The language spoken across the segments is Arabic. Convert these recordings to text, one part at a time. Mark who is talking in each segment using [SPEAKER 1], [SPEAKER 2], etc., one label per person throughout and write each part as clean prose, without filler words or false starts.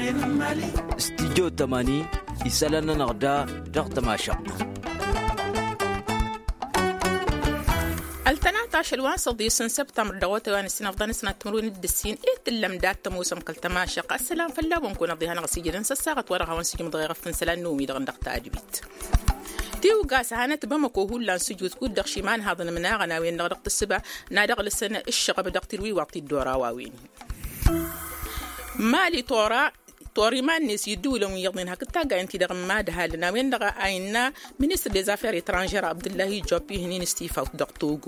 [SPEAKER 1] استديو 80 يسالنا نغدا ضغط ماشق
[SPEAKER 2] التناطاش الواصل دي سن سبتمبر دوت وان السنة فضان سنة تمرون الدسين اللم دات تموسم كل تماشق السلام فلا ونكون ضيها نغسي جدا ساغت ورها ونسجي مضغيغ فنسلان نومي دغن دغتا أجبيت تيو قاس هانت بمكو هو لان سجود كود دغشيمان هذا مناغنا وين دغت السبع نادغ لسنة الشغب دغتي الوي وقتي الدورا واوين مالي طوري ما الناس يدولهم يغضين هكذا قاعدين دغم ما ده لنا وين دغ عيننا منيستر دي زافير ترانجير عبد الله جوبي هنين استيفا دغتوغو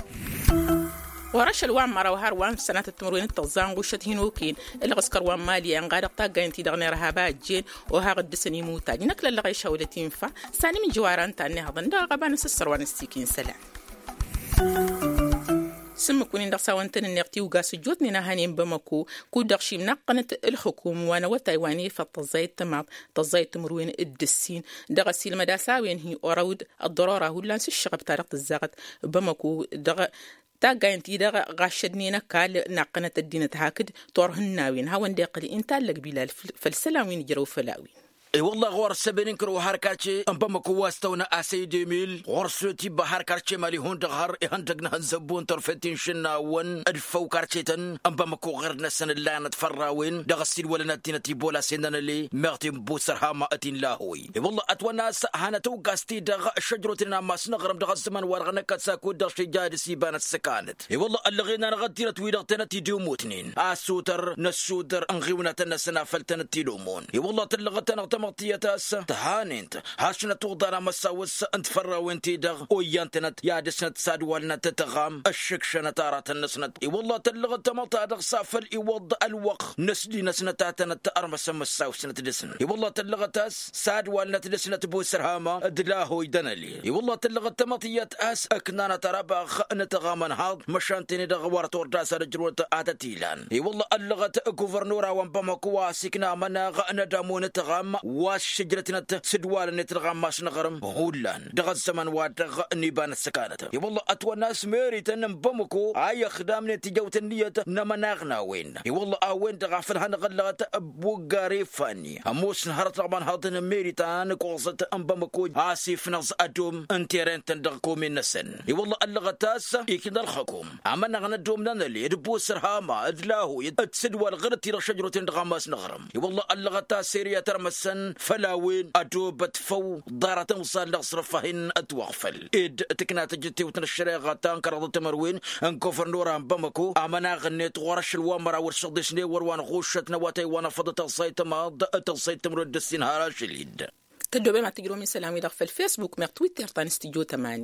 [SPEAKER 2] ورش الوان مرة وهار وان في سنة التمرين التغزان وشت هنوكين اللي غسكر وان مالي انغار قطاقا انتي دغني رهابات جين وها غد سني موتاج نكلا اللي غيشا ولا تنفع ساني من جواران تاني هذا دا غبان سسر وان السيكين سلام سمكونين دغسا وانتن النغتي وقاس جوتني نهانين بمكو كو دغشي منقنة الحكومة وانا وتايواني فالتزايد تماط تزايد تمروين الدسين دغسي المداسا وين هي أرود الضرورة هو لانس الشغب تاريخ الزاغت بمكو دغ تاقاين تيدا غاشدنينا كال ناقنة الدينة هاكد طورهن ناوين هاوان داقلي انتا لقبيلا فالسلاوين جرو فلاوين
[SPEAKER 1] اي والله غور السبنين كرو هاركاتشي امبا كواستونا اسي 2000 غور سوتي بهاركاتشي مالي هون دغهر هندقنا هنزبون طرفتين شنا ون ادفو كارتشيتن امبا مكو غير نسن لا نتفراوين دغسيل ولا نتينتي بولا سنن اللي مغتي بوسرها ما اتين لاهوي اي والله اتونا هانا تو غاستي دغ شجرتنا ما سنغرم دغ الزمن ورغنا كتساكو دغ شي جاد سيبان السكانت اي والله اللي غينا نغدينا تويدغتنا تيديو موتنين اسوتر نسوتر انغيونا تنسنا فلتن تيلومون اي والله تلغتنا مطيتاس تهانينت هاشنا تغدر مساوس انت فرا وانتي دغ ويانتنت يا دسنت سادوالنا تتغام الشكشنة تارات النسنت اي والله تلغ تمطا دغ سافل يوض الوق نسلي نسنتاتنت ارمس مساوس نتدسن اي والله تلغ تاس سادوالنا تدسنت بوسرهاما ادلاهو يدنلي اي والله تلغ تمطيات اس اكنانا ترابخ نتغامن هاض مشانتني دغ ورتور داس رجروت اتتيلان اي والله اللغت غوفرنورا وانبمكوا سكنا مناغ ندامون تغام واش شجرتنا سدوال نترغم ماش نغرم هولان دغ الزمن وادغ نيبان السكانة يا والله اتوى الناس ميري تنم بمكو اي خدام نتيجة النية نمناغنا وين يا والله اوين دغ فلهن غلغت ابو غريفاني اموس نهرت رغبان هاضن ميري تان كوزت ام بمكو اسيف نغز ادوم انتيرين تندغكو من السن يا والله اللغتاس يكن الحكوم عملنا غندوم لنا اللي يدبو سرهاما ادلاهو يتسدوال غرتي شجرة دغ ماس نغرم يا والله اللغتاس سيريا ترمسن فلاوين أدوبت فو دارة وصال لغصرفهن أتوغفل إد تكنا تجتي وتنشري غاتان كرضة مروين انكوفر نورا بمكو أمنا غنيت ورش الوامرا ورشدشني وروان غوشت نواتي وانا فضة تغصيت ماض تغصيت مرد السنهارا شليد
[SPEAKER 2] تدوبي ما تقروا من سلامي دغ في الفيسبوك مير تويتر تان استديو 8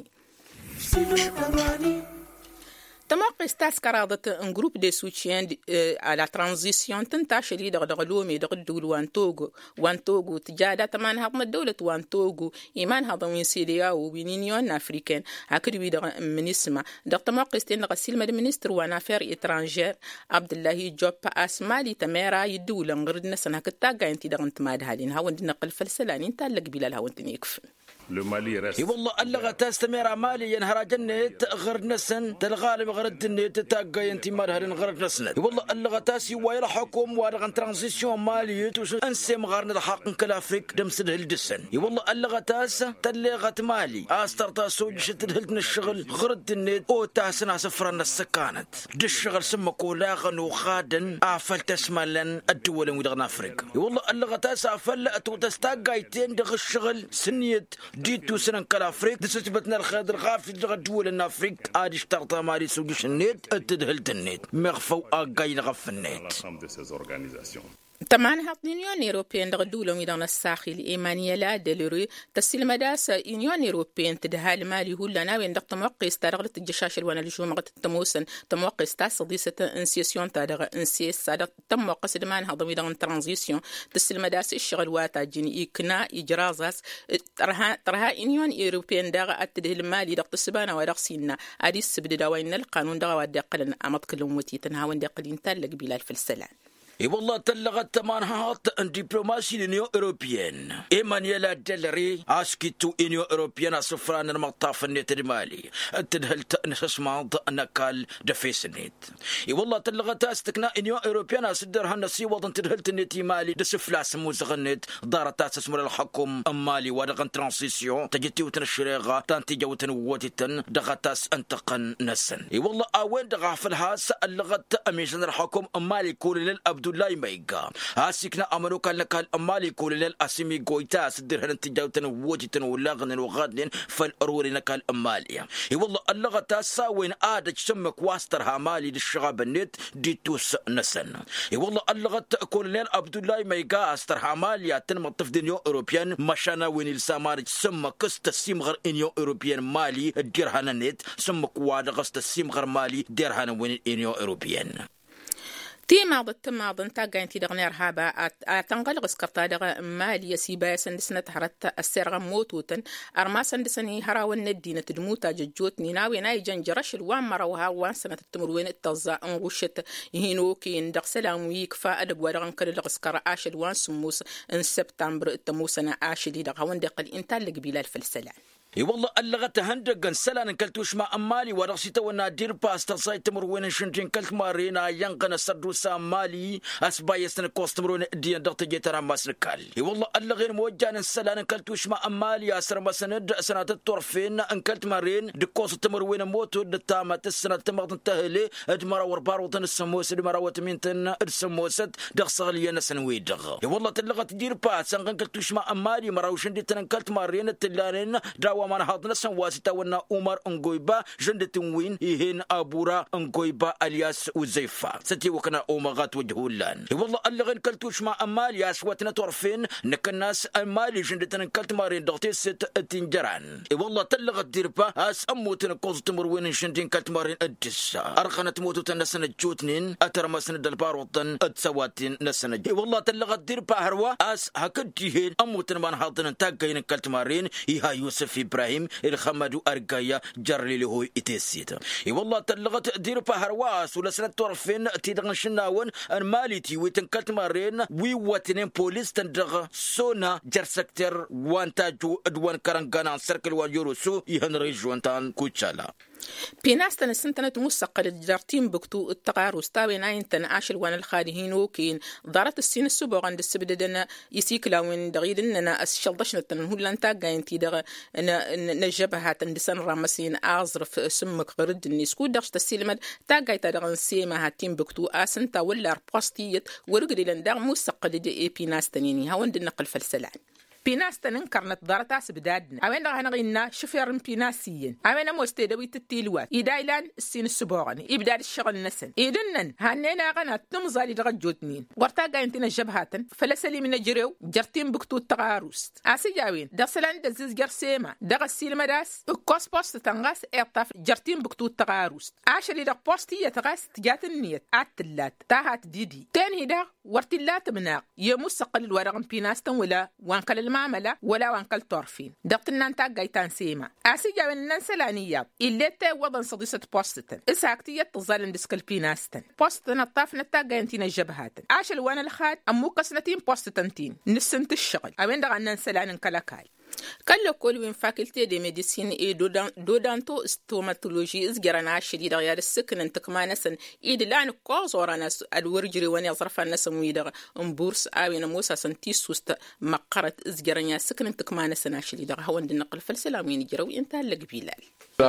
[SPEAKER 2] تموقع استاس كرادة ان جروب دي سوتيان على ترانزيسيون تنتاشر لي دغلومي دغدول وانتوغو تجادة تمان هضم الدولة وانتوغو إيمان هضم وين سيريا وبينيون أفريكان هكذا بيدغ من اسمه دغ تموقع استين غسيل مد منستر وانافير إترانجير عبد الله جوب أسمالي تميرا يدول غرد نسن هكذا انتي دغ انتماد هالين هاون دي نقل فلسلان انتا لقبيل الهاون تنيكفن
[SPEAKER 1] اي والله اللغة تستمر مالي ينهر جنت غرد نسن تلغالب غرد النت تاقا ينتي مالهرين غرد نسن اي والله اللغة تاسي ويرا حكم وارغن ترانزيسيون مالي انسيم غارن الحق كلافريك دمسد هلدسن اي والله اللغة تاس تلغة مالي استر تاسوج شتدهلتن الشغل غرد النت او تاسنا سفرنا السكانت دي الشغل سمكو لاغن وخادن افل تسمالن الدول ويدغن افريقيا اي والله اللغة تاس افل اتو تستاقا يتين دغ الشغل سنيت ديتو سنن كلافريك دسوتبتنا الخادر غافي دغدول الافريك ادي اشترطا مالي سوقش النت اتدهلت النت مغفو اقاين غف النت
[SPEAKER 2] تمان هات اليونيون الاوروبيين دغدولو ميدان الساخل ايمانيلا ديلوري تسيل مداس يونيون الاوروبيين تدهال مالي هو لنا وين دغ تموقع استرغلت الجشاش الوانا لجومغت التموسن تموقع استاس صديسه انسيسيون تادغ انسيس صادق تموقع سدمان هضم ميدان ترانزيسيون تسيل مداس الشغل واتا جيني اكنا اجرازاس ترها يونيون الاوروبيين دغ اتدهل مالي دغ تسبانا ودغ سينا اديس بددا وين القانون دغ ودقلن امط كلهم وتي تنهاون دقلين تلق بلال في السلام
[SPEAKER 1] والله تلغت تمانهات ان دبلوماسي لونيو اوروبيان ايمانويل ديلري اسكيتو انيو اوروبيان اسفران المطاف النت المالي تدهلت نسمعت نكال دفيسنيت والله تلغت استكناء انيو اوروبيان اسدرها النسي وضن تدهلت النت مالي دسفلاس موزغنت دارت تسمر الحكم مالي ودغن ترانسيسيون تجتي وتنشريغا تانتي جوتن ووتتن دغتاس انتقن نسن والله اوين دغافلها سالغت اميشن الحكم مالي كل للابد لاي ميغا هاسكنا امنو كان امالي كل للاسمي غويتا سدر هن تجاوتن ووجتن ولاغن وغادن فالاروري كان اماليا والله اللغه ساوين ادج سمك واسترها مالي للشغاب النت ديتوس نسن والله اللغه كل للابد لاي ميغا استرها ماليا تنمطف دنيو اوروبيان مشانا وين السامارج سمك استسيمغر انيو اوروبيان مالي ديرهانا نت سمك وادغ استسيمغر مالي ديرهانا وين انيو اوروبيان
[SPEAKER 2] تيماض التماض انتا قاين تيدغنير هابا تنغلق سكرتا مالية سيبايا سندسنا تحرت السيرغا موتوتن ارما سندسني هراون الدينة تدموتا ججوت ناوي ناي جنجرش الوان مروها وان سنة التمروين التوزا انغوشت يهينوكي اندق سلام ويكفا ادق ودغن كاللغ سكرا اشل وان سموس ان سبتمبر التموسنا اشل يدغ هون دقل انتا اللي قبيلة الفلسلان
[SPEAKER 1] والله اللغة هندق سلان كلتوش ما أمالي ورغسيتا ونا دير باستر سايت مروين شنتين كلت مارينا ينقن سردوسا مالي أسبايسن كوستمرون ديان دغت جيترا ماسنكال والله اللغة موجان سلان كلتوش ما أمالي أسر مسند سنة الطرفين أن كلت مارين دكوس تمروين موتو دتامة السنة تمغد تهلي ادمرا ورباروتن السموس ادمرا وتمينتن السموست دغ صغليا سنوي دغ والله اللغة دير باس أن كلتوش ما أمالي مراوشن ديتن كلت مارين التلانين داوا من هذا نسن واسطة ونا عمر انغويبا جندتين وين يهين أبورا انغويبا الياس وزيفا ستي وكنا أومغات وجهولان والله اللغين كلتوش ما أمال ياسواتنا طرفين نك الناس أمالي جندتين كلت مارين دغتي ست تنجران والله تلغت ديربا اس أموتن كوز تمروين جندتين كلت مارين أدس أرخنت موتو نسن جوتنين أترمسن دالباروطن أتسواتين نسن والله تلغت ديربا هروا اس هكديهين أموتن من هذا تاقين كلت مارين يها يوسف إبراهيم الخمدو أرقايا جرلي له إتسيتا والله تلغت دير بهرواس ولا سنة طرفين تيدغن شناون الماليتي ويتنكلت مارين ويواتنين بوليس تندغ سونا جرسكتر وانتاجو ادوان كارنغانا سركل ويوروسو يهنري جوانتان كوتشالا
[SPEAKER 2] بيناستن السنتنة مسقل الجارتين بكتو التقاروس تاوين اينتن عاشل وان الخادهين وكين ضارت السين السبوغ عند السبددنا يسيكلا وين دغيدننا الشلدشنة هولان تاقاين تيدغ نجبهات اندسان رامسين اعزرف سمك غرد النسكو دغش تسيلمد تاقاي تاقاين سيما هاتين بكتو اسنتا ولا ربوستيت ورقري لنداغ مسقل دي بيناستنيني هاون دي نقل فالسلان بيناس تنكرنت دارتاس بدادنا أوين راه نغينا شفير بيناسيين أوين موستيدوي تتيلوات إدايلان السين السبوغني إبدال الشغل نسن إدنن هنينا غنا تمزالي دغجوتنين ورتا غاينتنا جبهاتن فلسلي من جريو جرتين بكتو التغاروس أسي جاوين دسلان دزيز جرسيما دغسيل مداس كوس بوست تنغاس إرطاف جرتين بكتو التغاروس عاشري دغ بوستي يتغاس تجات النيت أتلات تاهات ديدي تاني دغ ورتلات مناق يمسقل الورغن بيناستن ولا وانكل معاملة ولا وانكل طرفين دقتنا انتا قايتان سيما اسي جاوين ننسلانيات اللي تا وضن صديسة بوستتن اساكتية تظل ديسكال بيناستن بوستتن الطافن انتا قاينتين الجبهاتن عاشل وانا الخاد امو قسنتين بوستتنتين نسنت الشغل اوين دغا ننسلان انكالكاي كل كل وين فاكولتي دي ميديسين اي دودانتو استوماتولوجي ازجرنا شديد غير السكن انتكمانسن ايد لان كوزورانا الورجري وين يظرف الناس ويدغ امبورس اوين موسى سنتيسوست مقرت ازجرنا سكن انتكمانسن شديد هو عند النقل فالسلامين جروي انت لقبيلال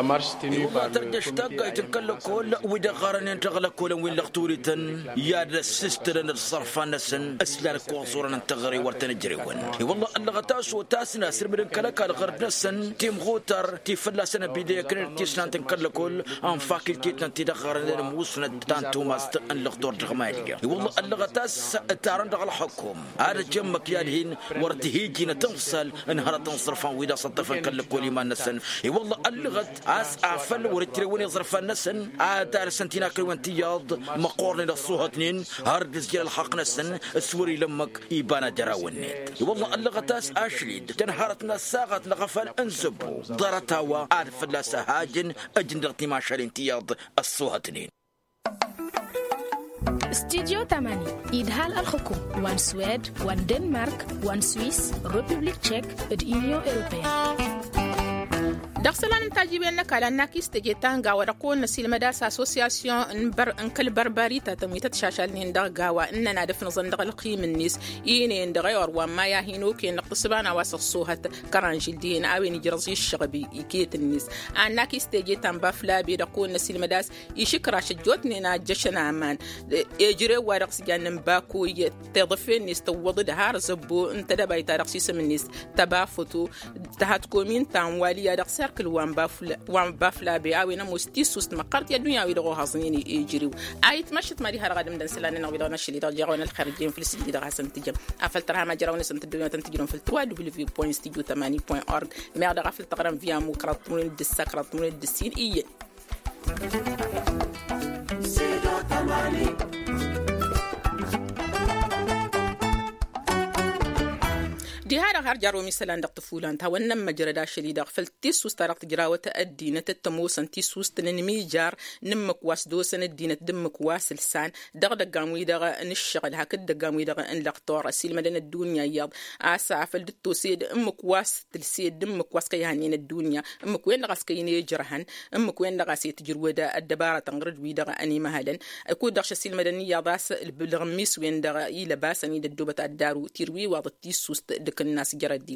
[SPEAKER 1] والله ترجش تاقا يتنكل كل ودغارن ينتغل كل وين لغتوريتن يا السيسترن الصرفان نسن اسلان كوزوران انتغري ورتنجريون والله اللغتاس وتاسنا سرمن كلك الغرب نسن تيم غوتر تيفلاسنا بيدي كن تيسنان تنكل كل ان فاكولتي تنتدغارن موسن تانتو ماست ان لغدور دغماليا والله اللغتاس تارن دغ الحكم هذا جمك يالهين ورتهيجينا تنصل انهار تنصرفان ويدا صطفن كل كل ما نسن والله اللغت اس افل ورتريون يظرف النسن ادار سنتينا كلوان تياض مقورن للصوهتنين هردز جل الحق نسن السوري لمك ايبانا دراوني والله اللغتاس اشليد تنهارتنا الساغت لغفل انزبو ضرتاوا عارف لا سهاجن اجندرتي ما شالين تياض الصوهتنين
[SPEAKER 3] استديو 8 إدهال الحكم وان سويد وان دنمارك وان سويس ريبوبليك تشيك اليونيون أوروبية.
[SPEAKER 2] دخسلان تاجيبين نكالا ناكيس تجيتان غاوا رقون نسيل مداس أسوسياسيون انكل برباري تتميت تشاشال نندغ غاوا إننا دفن زندغ القيم الناس إيني اندغيور وما يهينو كي نقتصبانا واسقصوها كرانجل دين أوي نجرزي الشغبي إيكيت الناس أن ناكيس تجيتان بافلا بيرقون نسيل مداس يشكرا شجوتني ناجشنا أمان يجري ورقس جانن باكو يتضفين ناس توضي دهار زبو انت دباي تارقسيس من ناس تبافتو تهاتكومين تانوالي دقسر كل وان بافلا بياوي نموستيسوس مقرت يا دنيا ويدغو هازنيني يجريو ايت مشت ماري هر غادم دنسلان نو بيدونا شلي دو جاونا الخارجين في السيدي دغا سنتجم افلترها ما جراونا سنتدونا تنتجرون في www.studio8.org ما دغا في التقرم فيا مكرتون دسكرتون الدسين اي سيدو 8 دي هذا هرجروا مثلا دق طفولان تاونا مجردا شديدة فلتيس وسترقت جراوة الدينة التموس انتيس وستنمي جار نمك واس دوسن الدينة دمك واس لسان دغ قاموي دغ نشغل هكذا قاموي دغ ان لقطور اسيل مدن الدنيا ياض اسا فلدتو سيد امك واس تلسيد دمك واس كيهانين الدنيا امك وين غاس كاين يجرهن امك وين غاس يتجرودا الدبارة تنغرد وي دغ اني مهلا اكو دغ شسيل مدنيا باس البلغميس وين دغ يلباسني الدوبة الدارو تيروي واضتيس وست الناس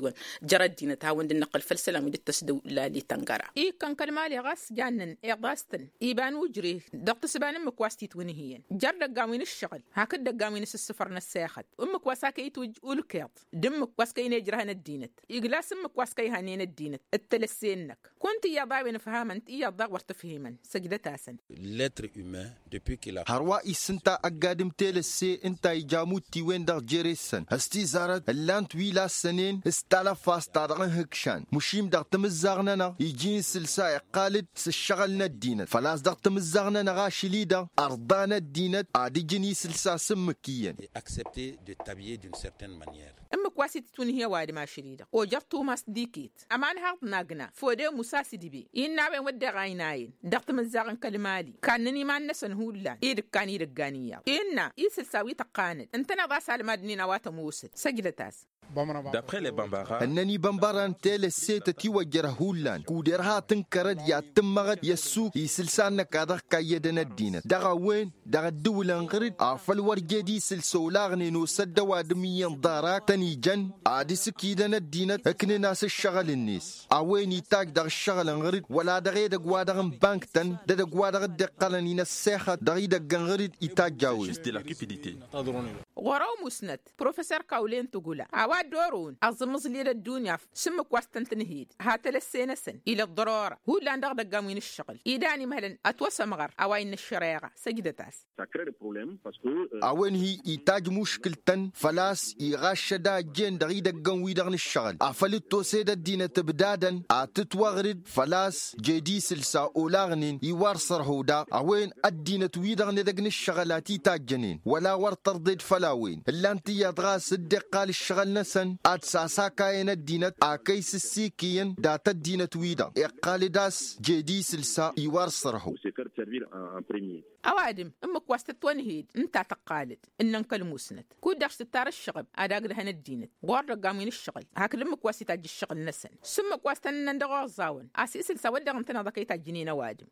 [SPEAKER 2] جرد دينة هاوند النقل فالسلام للتسدو لا لتنقرا كان كلمالي غاس جانن غاستن يبان وجري دقت سبان مكواستي تونهيين جرد قامين الشغل هكذا قامين السفر نساخت امك واساكي توج اولكيط دمك واسكاين يجرهن الدينت يقلاس امك واسكاي هانين الدينت التلسينك كنت يا ضاوي نفهمنت يا ضاغ ورتفهيمن سجدتاسن
[SPEAKER 4] l'être humain depuis qu'il a
[SPEAKER 5] هروا إسنتا أقادم تلسي انتا يجاموتي وين دغ جيريسن هستي زارت اللانت ويلا سنين استلفاس تارغن هكشان مشيم دغ تمزاغننا يجين سلساء قالد سشغلنا الدينة فلاس دغ تمزاغننا غاشلي دغ أرضانا الدينة عادي جني سلساء سمكيا
[SPEAKER 4] accepté de t'habiller d'une certaine manière.
[SPEAKER 2] امك واسي تونهي وادي ما شريدة وجرتو ماس ديكيت امان هارد ناغنا فودي مساسي ديبي إنا بين ودي غايناين دغ تمزاغن كلمالي كانني ما نسن هولان إيدك كان إيدك غانيا إنا إيسلساوي تقاند انتنا غاسا المادني نواتا موسد سجلتاس
[SPEAKER 6] D'après les Bambara,
[SPEAKER 5] أنني بمباران تلسي تتوجر هولان كودرها تنكرد يا تمغد يسوق يسلسان كذا كيدنا الدين دغا وين دغا الدولة انغرد عفل ورجدي سلسولاغني نوسد وادميين داراك تاني جن عادي سكيدنا الدين اكن ناس الشغل الناس اوين يتاك دغ الشغل انغرد ولا دغي دغ وادغن بانك تن دغ وادغ دقلني نسخه دغي دغ انغرد يتاك جاوي
[SPEAKER 6] de la cupidité.
[SPEAKER 2] غراو مسند بروفيسور كاولين تقولا عواد دورون أظمز لي الدنيا سمك واستن تنهيد هات للسينسن إلى الضرورة هو اللي عندك دقامين الشغل إيداني مهلا أتوسى مغر أوين الشريعة سجدتاس
[SPEAKER 5] اوين هي يتاج مشكل تن فلاس يغاشدا جين دغي دغن ويدغن الشغل افلتو سيد الدين تبدادا اتتوغرد فلاس جدي سلسا اولاغنين يوارصر هودا اوين الدين تويدغن دغن الشغلات تاجنين ولا ورطردد فلاوين الا انت يدغا صدق قال الشغل نسن اتساسا كاين الدين اكيس السيكين دات الدين تويدا اقال داس جدي سلسا يوارصر هو
[SPEAKER 2] أوادم أمك واستت ونهيد أنت تقالد إنن كلموسنت كود داش تتار الشغب أداق دهن الدينت غور قامين الشغل هاكل أمك واسي تاج الشغل نسن سمك واستن ندغو الزاون أسيس السواد دغن تنضكي تاجنين أوادم